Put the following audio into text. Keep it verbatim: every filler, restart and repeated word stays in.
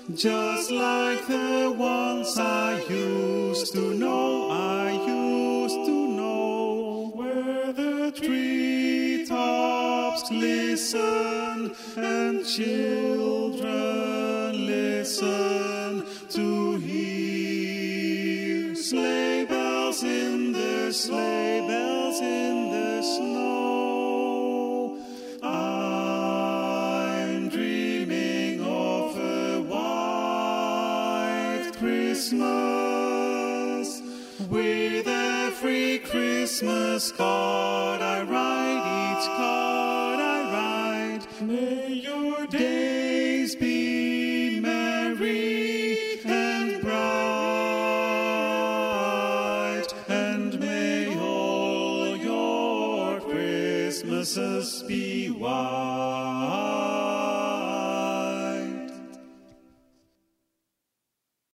just like the ones I used to know, I used to know, where the treetops listen and children listen to hear sleigh bells in the sleigh bells in the snow. I'm dreaming of a white Christmas. With every Christmas card I write, each card I write, may your days be merry and bright, and may all your Christmases be white.